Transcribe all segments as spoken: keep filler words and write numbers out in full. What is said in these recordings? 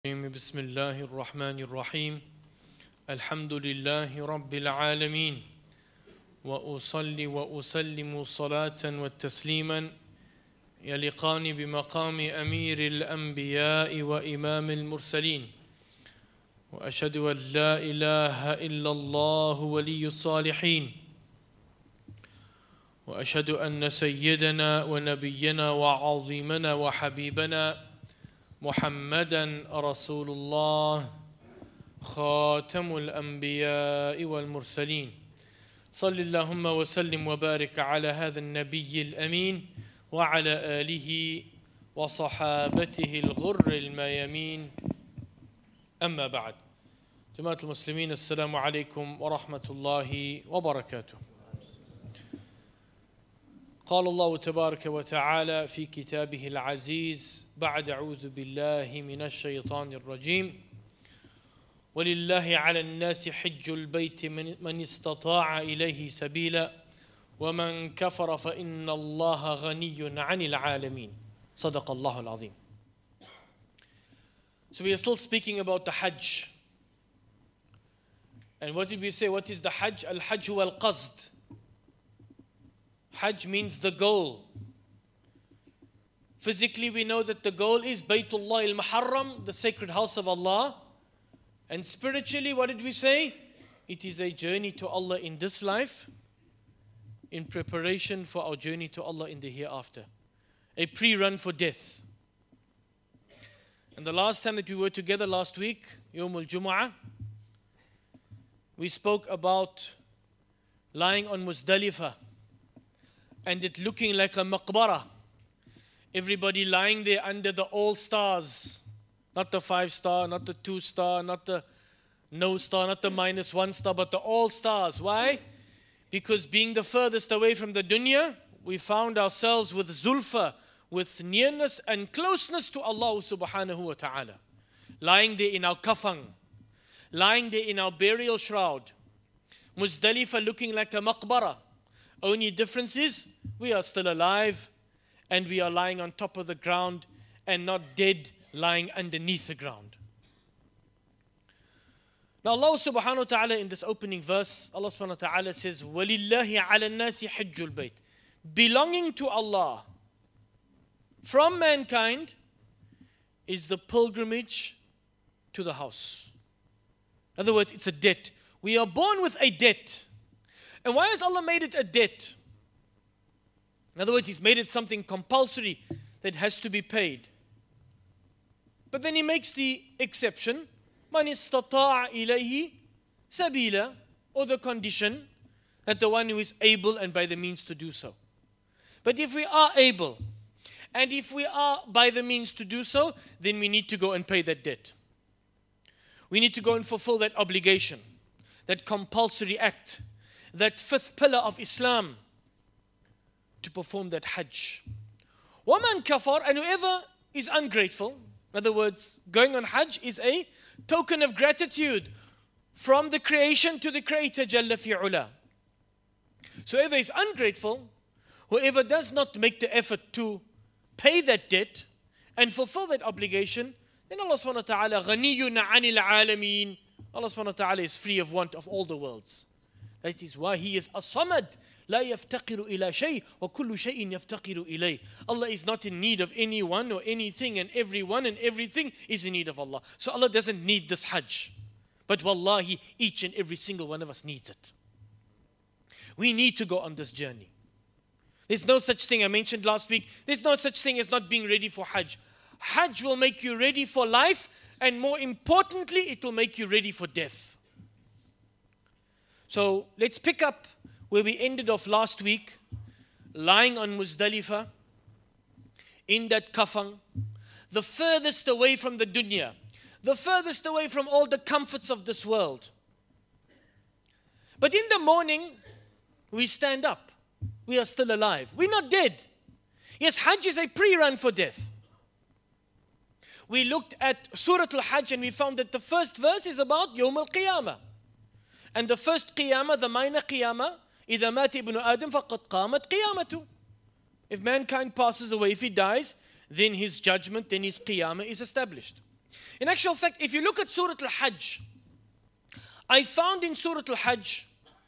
بسم الله الرحمن الرحيم الحمد لله رب العالمين وأصلي وأسلم صلاة وتسليما يليقان بمقام أمير الأنبياء وإمام المرسلين وأشهد أن لا إله إلا الله ولي الصالحين وأشهد أن سيدنا ونبينا وعظيمنا وحبيبنا محمدا رسول الله خاتم الأنبياء والمرسلين صل اللهم وسلم وبارك على هذا النبي الأمين وعلى آله وصحابته الغر الميامين أما بعد. جماعة المسلمين، السلام عليكم ورحمة الله وبركاته. قال الله تبارك وتعالى في كتابه العزيز بعد أعوذ بالله من الشيطان الرجيم ولله على الناس حج البيت من استطاع إليه سبيلا ومن كفر فإن الله غني عن العالمين. صدق الله العظيم. So we are still speaking about the Hajj. And what did we say? What is the Hajj? Al-Hajj huwa al-Qasd. Hajj means the goal. Physically, we know that the goal is Baytullah al-Muharram, the sacred house of Allah. And spiritually, what did we say? It is a journey to Allah in this life, in preparation for our journey to Allah in the hereafter. A pre-run for death. And the last time that we were together last week, Yawm al-Jumu'ah, we spoke about lying on Muzdalifah and it looking like a maqbara. Everybody lying there under the all stars. Not the five star, not the two star, not the no star, not the minus one star, but the all stars. Why? Because being the furthest away from the dunya, we found ourselves with zulfa, with nearness and closeness to Allah subhanahu wa ta'ala. Lying there in our kafan, lying there in our burial shroud. Muzdalifah looking like a maqbara. Only difference is we are still alive and we are lying on top of the ground and not dead lying underneath the ground. Now Allah subhanahu wa ta'ala in this opening verse, Allah subhanahu wa ta'ala says, وَلِلَّهِ عَلَى النَّاسِ حِجُّ الْبَيْتِ. Belonging to Allah from mankind is the pilgrimage to the house. In other words, it's a debt. We are born with a debt. And why has Allah made it a debt? In other words, He's made it something compulsory that has to be paid. But then He makes the exception, مَنِ اسْتَطَاعَ إِلَيْهِ سَبِيلًا, or the condition that the one who is able and by the means to do so. But if we are able, and if we are by the means to do so, then we need to go and pay that debt. We need to go and fulfill that obligation, that compulsory act, that fifth pillar of Islam, to perform that Hajj. وَمَنْ كَفَرْ, and whoever is ungrateful, in other words, going on Hajj is a token of gratitude from the creation to the Creator Jalla fi'ula. So whoever is ungrateful, whoever does not make the effort to pay that debt and fulfill that obligation, then Allah subhanahu wa ta'ala غَنِيٌّ عَنِ الْعَالَمِينَ. Allah subhanahu wa ta'ala is free of want of all the worlds. That is why He is as-samad, لا يفتقر إلى شيء وكل شيء يفتقر إليه. Allah is not in need of anyone or anything, and everyone and everything is in need of Allah. So Allah doesn't need this Hajj. But wallahi, each and every single one of us needs it. We need to go on this journey. There's no such thing, I mentioned last week, there's no such thing as not being ready for Hajj. Hajj will make you ready for life, and more importantly, it will make you ready for death. So let's pick up where we ended off last week, lying on Muzdalifah, in that kafan, the furthest away from the dunya, the furthest away from all the comforts of this world. But in the morning, we stand up. We are still alive. We're not dead. Yes, Hajj is a pre-run for death. We looked at Surah Al-Hajj and we found that the first verse is about Yawm al-Qiyamah. And the first Qiyamah, the minor Qiyamah, إِذَا مَاتِ ابْنُ آدَمْ فَقَدْ قَامَتْ قِيَامَةُ. If mankind passes away, if he dies, then his judgment, then his qiyamah is established. In actual fact, if you look at Surah Al-Hajj, I found in Surah Al-Hajj,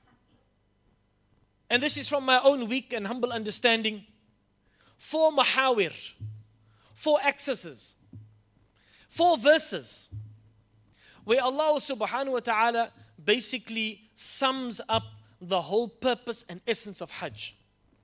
and this is from my own weak and humble understanding, four mahawir, four accesses, four verses, where Allah subhanahu wa ta'ala basically sums up the whole purpose and essence of Hajj.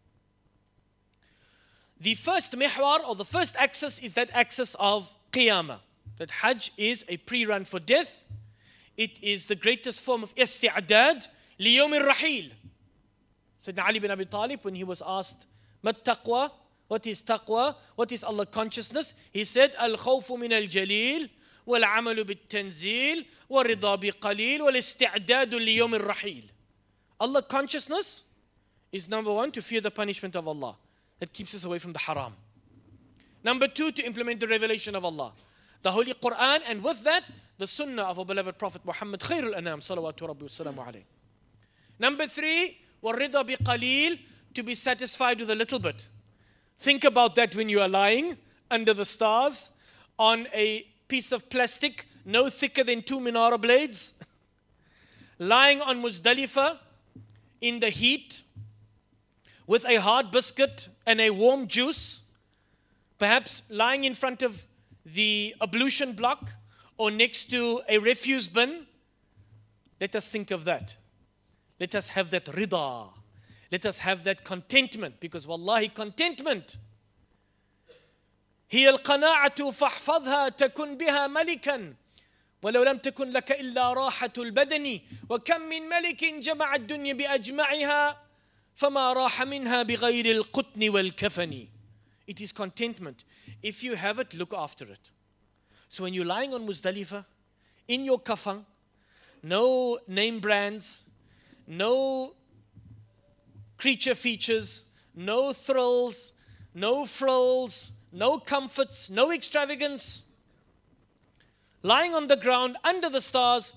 The first mihwar, or the first axis, is that axis of Qiyamah. That Hajj is a pre-run for death. It is the greatest form of isti'adad liyawm al-rahil. Sayyidina Ali bin Abi Talib, when he was asked, Mat taqwa? What is taqwa? What is Allah consciousness? He said, Al-khawfu min al-jalil, wal-amalu bit-tanzil, wal-rida bi-qalil, wal-isti'adadu liyawm al-rahil. Allah consciousness is number one, to fear the punishment of Allah. That keeps us away from the haram. Number two, to implement the revelation of Allah, the Holy Quran, and with that, the Sunnah of our beloved Prophet Muhammad, Khairul Anam, salawatu rabbi wa salamu alayhi. Number three, warida bi qalil, to be satisfied with a little bit. Think about that when you are lying under the stars on a piece of plastic no thicker than two menorah blades, lying on Muzdalifah in the heat with a hard biscuit and a warm juice, perhaps lying in front of the ablution block or next to a refuse bin. Let us think of that. Let us have that rida. Let us have that contentment, because wallahi, contentment, هي القناعة فاحفظها تكن بها ملكا ولو لم تكن لك إلا راحة البدن وكم من ملك جمع الدنيا بأجمعها فما راح منها بغير القطن والكفن. It is contentment. If you have it, look after it. So when you're lying on Muzdalifah, in your kafan, no name brands, no creature features, no thrills, no frills, no comforts, no extravagance, lying on the ground under the stars,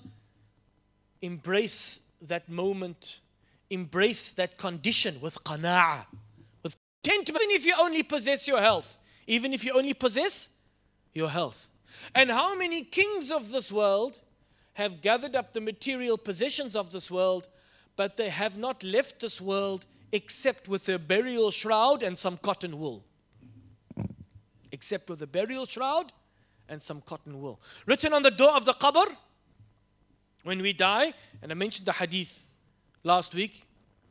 embrace that moment, embrace that condition with qana'ah, with contentment. Even if you only possess your health, even if you only possess your health. And how many kings of this world have gathered up the material possessions of this world, but they have not left this world except with their burial shroud and some cotton wool. Except with a burial shroud and some cotton wool. Written on the door of the qabr, when we die, and I mentioned the hadith last week,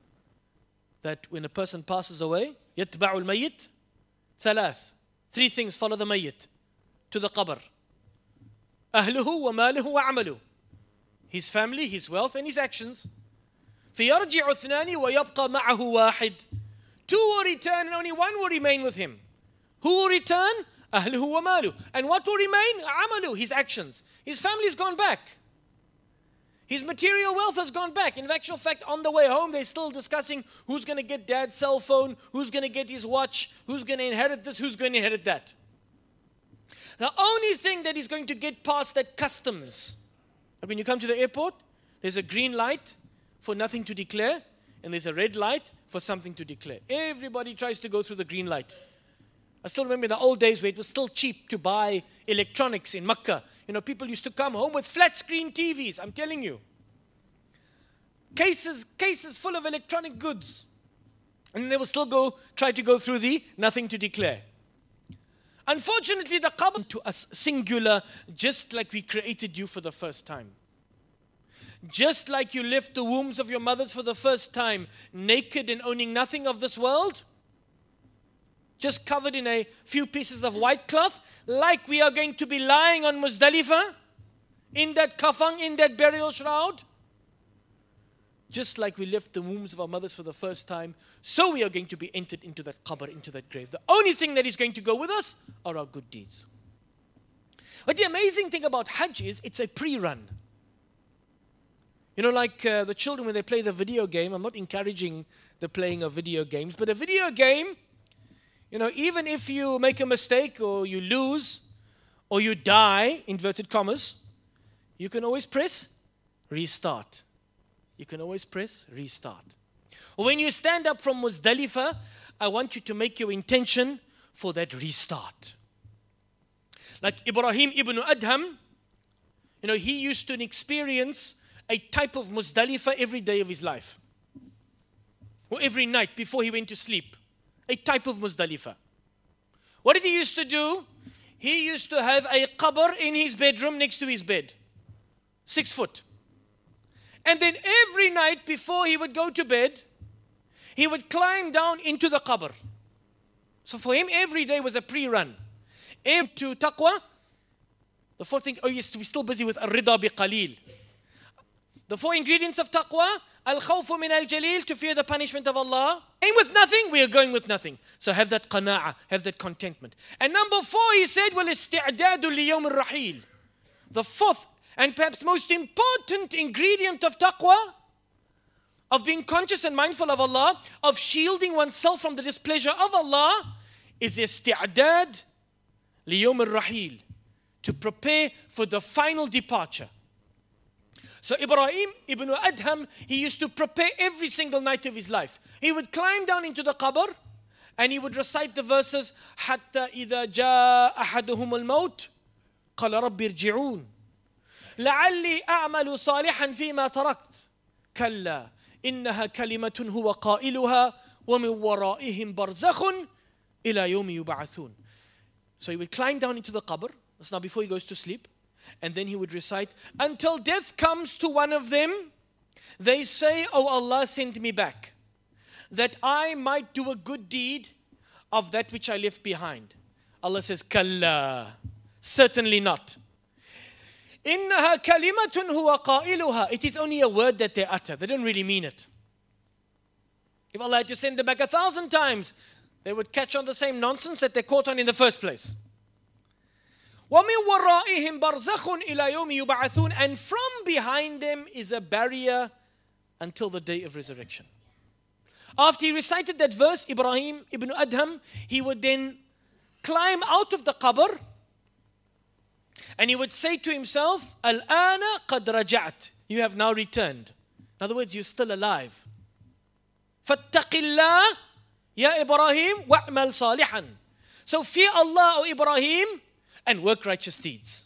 that when a person passes away, يَتْبَعُ الْمَيِّتِ ثلاث. Three things follow the mayyit to the qabr. أهله وماله وعمله. His family, his wealth, and his actions. فيرجع اثنان ويبقى معه واحد. Two will return and only one will remain with him. Who will return? أهله وماله. And what will remain? عمله, his actions. His family has gone back. His material wealth has gone back. In actual fact, on the way home, they're still discussing who's going to get dad's cell phone, who's going to get his watch, who's going to inherit this, who's going to inherit that. The only thing that is going to get past that customs, when you come to the airport, there's a green light for nothing to declare, and there's a red light for something to declare. Everybody tries to go through the green light. I still remember in the old days where it was still cheap to buy electronics in Makkah. You know, people used to come home with flat screen T Vs, I'm telling you. Cases, cases full of electronic goods. And they will still go, try to go through the nothing to declare. Unfortunately, the qabr to us singular, just like we created you for the first time. Just like you left the wombs of your mothers for the first time, naked and owning nothing of this world, just covered in a few pieces of white cloth, like we are going to be lying on Muzdalifah, in that kafan, in that burial shroud. Just like we left the wombs of our mothers for the first time, so we are going to be entered into that qabr, into that grave. The only thing that is going to go with us are our good deeds. But the amazing thing about Hajj is it's a pre-run. You know, like uh, the children when they play the video game, I'm not encouraging the playing of video games, but a video game, you know, even if you make a mistake or you lose or you die, inverted commas, you can always press restart. You can always press restart. When you stand up from Muzdalifah, I want you to make your intention for that restart. Like Ibrahim ibn Adham, you know, he used to experience a type of Muzdalifah every day of his life. Or every night before he went to sleep. A type of Muzdalifah. What did he used to do? He used to have a qabr in his bedroom next to his bed. Six foot. And then every night before he would go to bed, he would climb down into the qabr. So for him, every day was a pre-run. To taqwa. The fourth thing, oh yes, we're still busy with ar-rida bi-qalil. The four ingredients of taqwa, al-khawfu min al-jalil, to fear the punishment of Allah. Aim with nothing, we are going with nothing. So have that qana'a, have that contentment. And number four, he said, wal-isti'adadu li-yawm al-rahil. The fourth and perhaps most important ingredient of taqwa, of being conscious and mindful of Allah, of shielding oneself from the displeasure of Allah, is isti'adad li-yawm al-rahil, to prepare for the final departure. So Ibrahim ibn Adham, he used to prepare every single night of his life. He would climb down into the qabr and he would recite the verses, حَتَّى إِذَا جَاءَ أَحَدُهُمُ الْمَوْتِ قَالَ رَبِّ ارْجِعُونَ لَعَلِّي أَعْمَلُ صَالِحًا فِي مَا تَرَكْتُ كَلَّا إِنَّهَا كَلِمَةٌ هُوَ قَائِلُهَا وَمِنْ وَرَائِهِمْ بَرْزَخٌ إِلَى يَوْمِ يُبْعَثُونَ. So he would climb down into the qabr, that's now before he goes to sleep, and then he would recite, until death comes to one of them, they say, oh Allah, send me back, that I might do a good deed of that which I left behind. Allah says, Kalla, certainly not. إِنَّهَا كَلِمَةٌ هُوَ قَائِلُهَا. It is only a word that they utter. They don't really mean it. If Allah had to send them back a thousand times, they would catch on the same nonsense that they caught on in the first place. وَمِنْ وَرَائِهِمْ بَرْزَخٌ إِلَى يَوْمِ يُبْعَثُونَ. And from behind them is a barrier until the day of resurrection. After he recited that verse, Ibrahim ibn Adham, he would then climb out of the qabr and he would say to himself, Al-ana qad raja'at. You have now returned. In other words, you're still alive. فَاتَّقِ اللَّهِ Ya Ibrahim wa'mal salihan. So fear Allah, O Ibrahim, and work righteous deeds.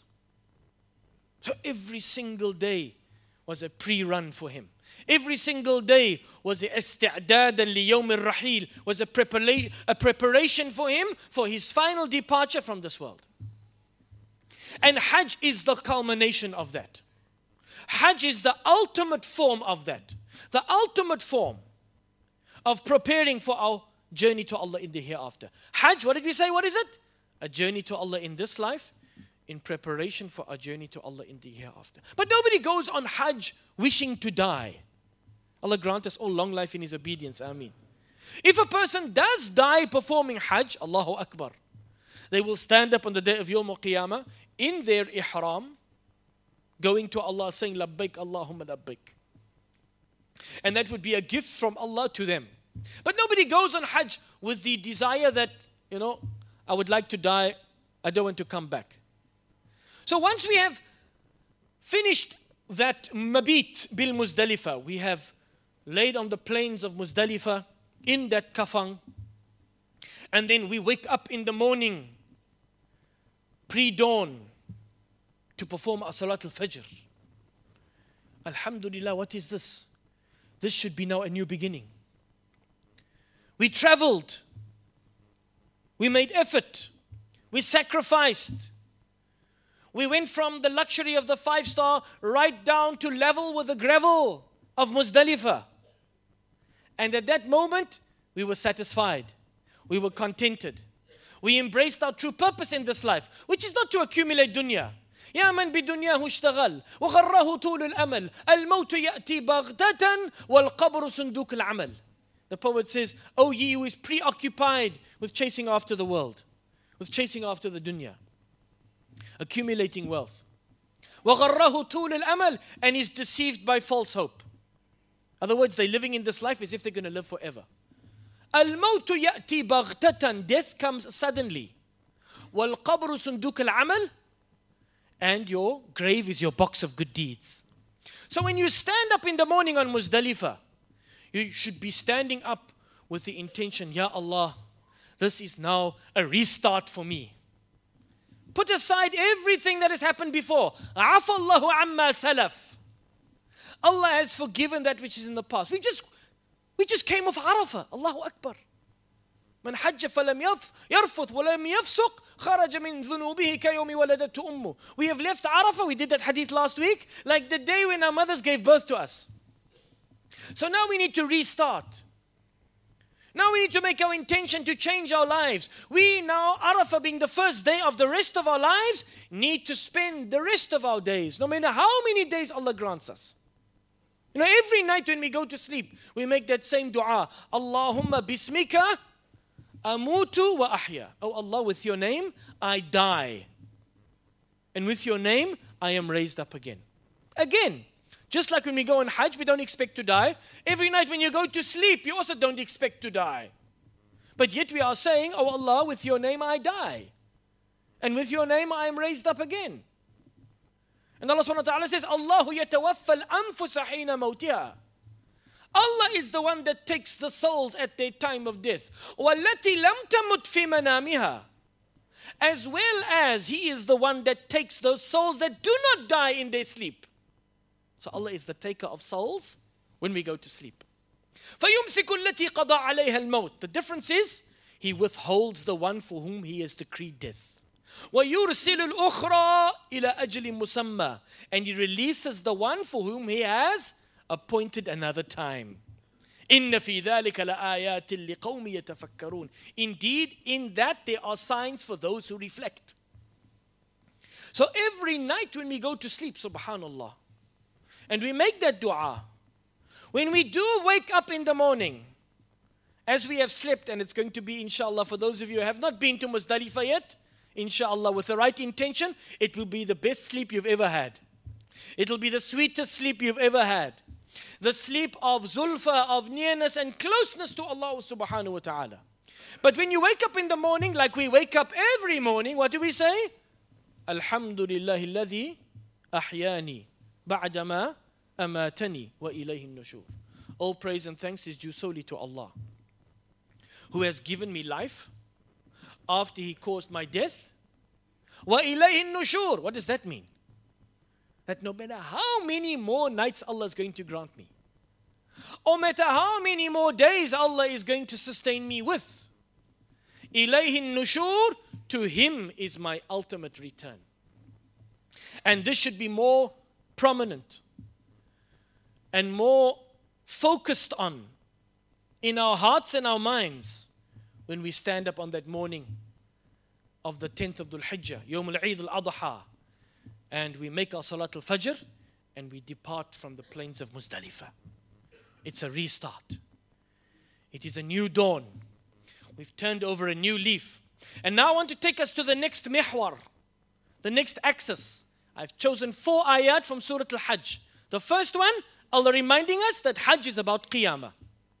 So every single day was a pre-run for him. Every single day was a isti'dad li yawm al-rahil, was a preparation, a preparation for him for his final departure from this world. And Hajj is the culmination of that. Hajj is the ultimate form of that. The ultimate form of preparing for our journey to Allah in the hereafter. Hajj, what did we say? What is it? A journey to Allah in this life in preparation for a journey to Allah in the hereafter. But nobody goes on Hajj wishing to die. Allah grant us all long life in His obedience. Ameen. If a person does die performing Hajj, Allahu Akbar, they will stand up on the day of Yawm al-Qiyamah in their ihram, going to Allah saying, Labbaik Allahumma labbaik. And that would be a gift from Allah to them. But nobody goes on Hajj with the desire that, you know, I would like to die, I don't want to come back. So once we have finished that mabit bil Muzdalifah, we have laid on the plains of Muzdalifah in that kafang, and then we wake up in the morning, pre-dawn, to perform a Salat al-Fajr. Alhamdulillah, what is this? This should be now a new beginning. We traveled. We made effort. We sacrificed. We went from the luxury of the five-star right down to level with the gravel of Muzdalifah. And at that moment, we were satisfied. We were contented. We embraced our true purpose in this life, which is not to accumulate dunya. يا من بدنياه اشتغل وغره طول الأمل الموت يأتي بغتة والقبر صندوق العمل. The poet says, O ye who is preoccupied with chasing after the world, with chasing after the dunya, accumulating wealth. وغره طول الأمل, and is deceived by false hope. In other words, they're living in this life as if they're going to live forever. الموت يأتي بغتة, death comes suddenly. والقبر صندوق العمل, and your grave is your box of good deeds. So when you stand up in the morning on Muzdalifah, you should be standing up with the intention, Ya Allah, this is now a restart for me. put aside everything that has happened before. عَفَى اللَّهُ عَمَّا سَلَفْ. Allah has forgiven that which is in the past. We just, we just came off Arafah. Allahu Akbar. من حج فلم يرفث ولم يفسق خرج من ذنوبه كيوم ولدته أمه. We have left Arafah. We did that hadith last week. Like the day when our mothers gave birth to us. So now we need to restart. Now we need to make our intention to change our lives. We now, Arafah being the first day of the rest of our lives, need to spend the rest of our days, no matter how many days Allah grants us. You know, every night when we go to sleep, we make that same dua. Allahumma bismika amutu wa ahya. Oh Allah, with your name, I die. And with your name, I am raised up again. Again. Just like when we go on Hajj, we don't expect to die. Every night when you go to sleep, you also don't expect to die. But yet we are saying, oh Allah, with your name I die. And with your name I am raised up again. And Allah subhanahu wa ta'ala says, Allahu yatawaffa al-anfusa hina mawtiha. Allah is the one that takes the souls at their time of death. وَالَّتِي لَمْ تَمُتْ فِي مَنَامِهَا. As well as He is the one that takes those souls that do not die in their sleep. So Allah is the taker of souls when we go to sleep. فَيُمْسِكُ الَّتِي قَضَى عَلَيْهَا الْمَوْتِ. The difference is, He withholds the one for whom He has decreed death. وَيُرْسِلُ الْأُخْرَى إِلَى أَجْلٍ مُسَمَّى. And He releases the one for whom He has appointed another time. إِنَّ فِي ذَلِكَ لَآيَاتٍ لِقَوْمِ يَتَفَكَّرُونَ. Indeed, in that there are signs for those who reflect. So every night when we go to sleep, subhanallah, and we make that dua, when we do wake up in the morning, as we have slept, and it's going to be, inshallah, for those of you who have not been to Muzdalifah yet, inshallah, with the right intention, it will be the best sleep you've ever had. It will be the sweetest sleep you've ever had. The sleep of zulfa, of nearness and closeness to Allah subhanahu wa ta'ala. But when you wake up in the morning, like we wake up every morning, what do we say? Alhamdulillahi alladhi ahyani ba'dama amatani wa ilayhi nushur. All praise and thanks is due solely to Allah, who has given me life after He caused my death. Wa ilayhi nushur. What does that mean? That no matter how many more nights Allah is going to grant me, or matter how many more days Allah is going to sustain me with, ilayhi nushur, to Him is my ultimate return. And this should be more prominent and more focused on in our hearts and our minds when we stand up on that morning of the tenth of Dhul Hijjah, Yawm al-Eid al-Adha, and we make our Salat al-Fajr and we depart from the plains of Muzdalifah. It's a restart. It is a new dawn. We've turned over a new leaf. And now I want to take us to the next mihwar, the next axis. I've chosen four ayat from Surah Al-Hajj. The first one, Allah reminding us that Hajj is about Qiyamah.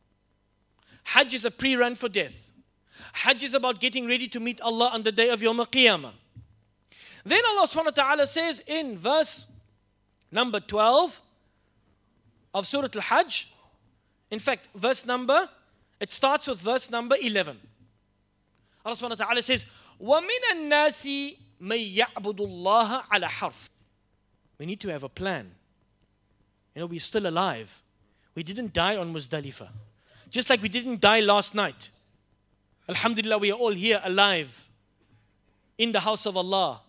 Hajj is a pre-run for death. Hajj is about getting ready to meet Allah on the day of Yawm Al-Qiyamah. Then Allah subhanahu wa ta'ala says in verse number twelve of Surah Al-Hajj, in fact, verse number, it starts with verse number eleven. Allah subhanahu wa ta'ala says, وَمِنَ النَّاسِ مَن يَعْبُدُ اللَّهَ عَلَى حَرْفٍ. We need to have a plan. You know, we're still alive. We didn't die on Muzdalifah. Just like we didn't die last night. Alhamdulillah, we are all here alive in the house of Allah.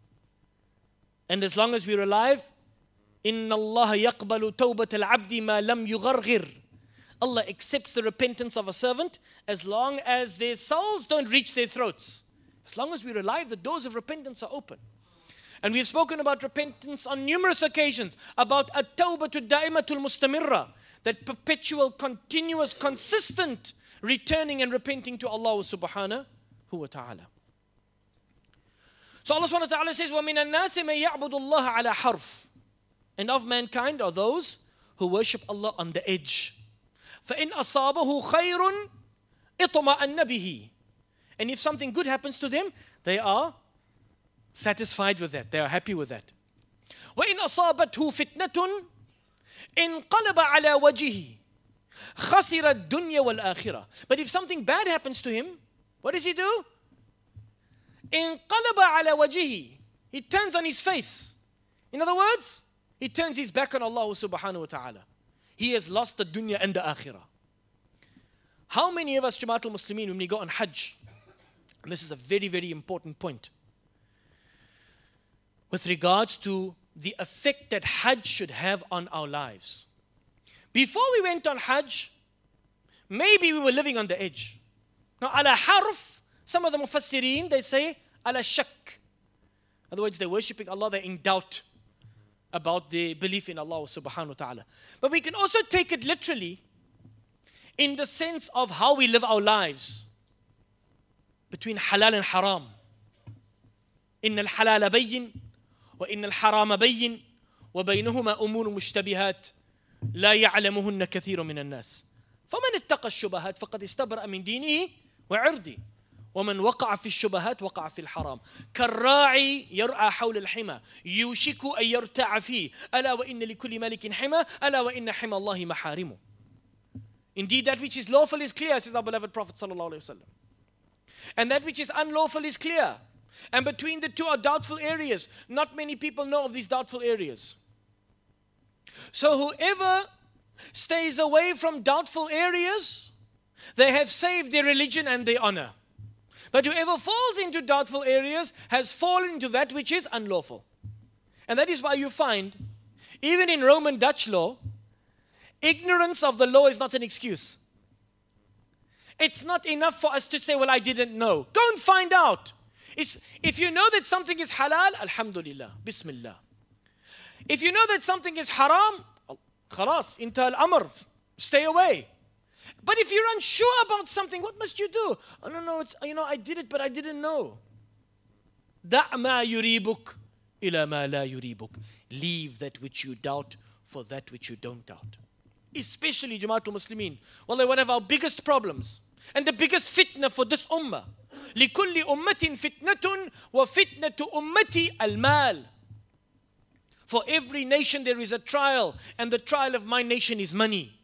And as long as we're alive, إِنَّ اللَّهَ يَقْبَلُ تَوْبَةَ الْعَبْدِ مَا لَمْ يُغَرْغِرْ. Allah accepts the repentance of a servant as long as their souls don't reach their throats. As long as we're alive, the doors of repentance are open. And we've spoken about repentance on numerous occasions, about at-tawbatu da'imatul mustamirra, that perpetual, continuous, consistent returning and repenting to Allah subhanahu wa ta'ala. So Allah subhanahu wa ta'ala says, وَمِنَ النَّاسِ مَن يَعْبُدُ اللَّهَ عَلَى حَرْفٍ. And of mankind are those who worship Allah on the edge. فَإِنْ أَصَابَهُ خَيْرٌ اطْمَأَنَّ بِهِ. And if something good happens to them, they are satisfied with that. They are happy with that. وَإِنْ أَصَابَتْهُ فِتْنَةٌ انقلب على وجهه خسر الدنيا والآخرة. But if something bad happens to him, what does he do? انقلب على وجهه. He turns on his face. In other words, he turns his back on Allah subhanahu wa ta'ala. He has lost the dunya and the akhirah. How many of us, Jama'at al-Muslimin, when we go on Hajj, and this is a very, very important point, with regards to the effect that Hajj should have on our lives. Before we went on Hajj, maybe we were living on the edge. Now, ala harf, some of the mufassirin, they say, ala shak. In other words, they're worshipping Allah, they're in doubt about their belief in Allah subhanahu wa ta'ala. But we can also take it literally in the sense of how we live our lives between halal and haram. إن الحلال بين وإن الحرام بين وبينهما أمور مشتبهات لا يعلمهن كثير من الناس فمن اتقى الشبهات فقد استبرأ من دينه وعرضه ومن وقع في الشبهات وقع في الحرام كالراعي يرعى حول الحمى يوشك أن يرتع فيه ألا وإن لكل ملك حمى ألا وإن حمى الله محارمه. Indeed, that which is lawful is clear, says our beloved Prophet sallallahu alaihi wasallam, and that which is unlawful is clear. And between the two are doubtful areas. Not many people know of these doubtful areas. So whoever stays away from doubtful areas, they have saved their religion and their honor. But whoever falls into doubtful areas has fallen into that which is unlawful. And that is why you find, even in Roman Dutch law, ignorance of the law is not an excuse. It's not enough for us to say, well, I didn't know. Go and find out. It's, if you know that something is halal, alhamdulillah, bismillah. If you know that something is haram, khalas, inta al-amr, stay away. But if you're unsure about something, what must you do? Oh, no, no, it's, you know, I did it, but I didn't know. Da' ma yuribuk ila ma la yuribuk. Leave that which you doubt for that which you don't doubt. Especially Jama'atul Muslimin. Wallahi, one of our biggest problems and the biggest fitna for this ummah. لكل أمة فتنة وفتنة أمتي المال. For every nation there is a trial, and the trial of my nation is money.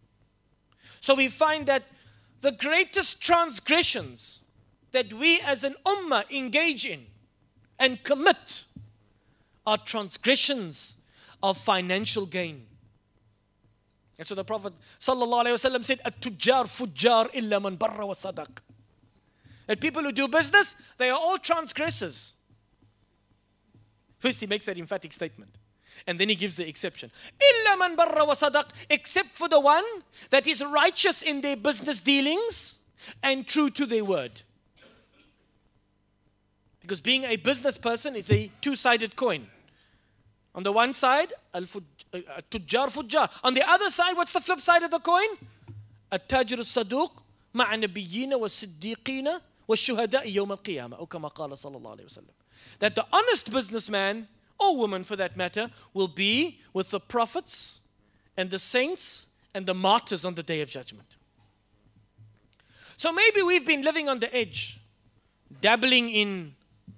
So we find that the greatest transgressions that we as an ummah engage in and commit are transgressions of financial gain. And so the Prophet sallallahu alaihi wasallam said, "At-tujjar fujjar illa man barra wa sadaq." That people who do business, they are all transgressors. First he makes that emphatic statement, and then he gives the exception. Illa man barra wa sadaq, except for the one that is righteous in their business dealings and true to their word. Because being a business person is a two-sided coin. On the one side, al-tujjar fujjar. On the other side, what's the flip side of the coin? At-tajir as-saduq ma'a nabiyyina wa siddiqina wa shuhada'i yawm al-qiyamah. Or kama qala sallallahu alayhi wa sallam. That the honest businessman, or woman for that matter, will be with the prophets and the saints and the martyrs on the day of judgment. So maybe we've been living on the edge, dabbling in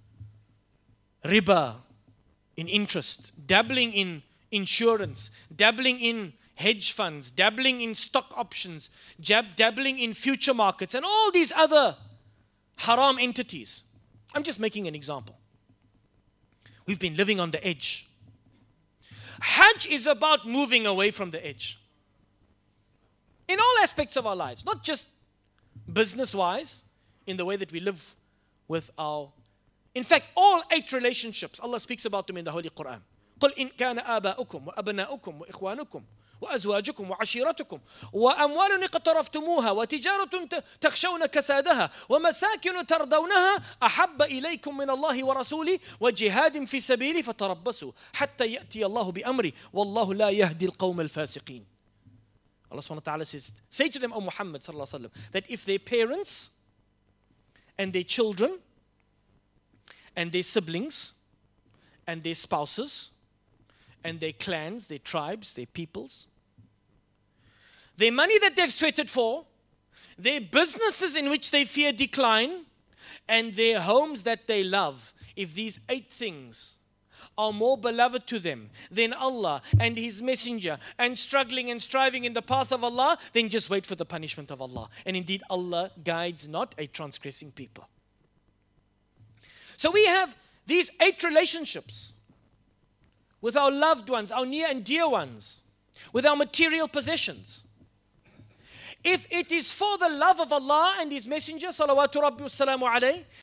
riba, in interest, dabbling in insurance, dabbling in hedge funds, dabbling in stock options, jab, dabbling in future markets, and all these other haram entities. I'm just making an example. We've been living on the edge. Hajj is about moving away from the edge. In all aspects of our lives, not just business-wise, in the way that we live with our... In fact, all eight relationships, Allah speaks about them in the Holy Quran. قُلْ إِنْ كَانَ آبَاؤُكُمْ وَأَبْنَاؤُكُمْ وَإِخْوَانُكُمْ وأزواجكم وعشيرتكم وأموال اقترفتموها وتجارة تخشون كسادها ومساكن ترضونها أحب إليكم من الله ورسوله وجهاد في سبيله فتربصوا حتى يأتي الله بأمره والله لا يهدي القوم الفاسقين. Allah subhanahu wa ta'ala says, say to them, O Muhammad sallallahu alaihi wasallam, that if their parents and their children and their siblings and their spouses and their clans, their tribes, their peoples, their money that they've sweated for, their businesses in which they fear decline, and their homes that they love, if these eight things are more beloved to them than Allah and His Messenger, and struggling and striving in the path of Allah, then just wait for the punishment of Allah. And indeed, Allah guides not a transgressing people. So we have these eight relationships with our loved ones, our near and dear ones, with our material possessions. If it is for the love of Allah and His Messenger, salawatu rabbi wassalamu alayhi,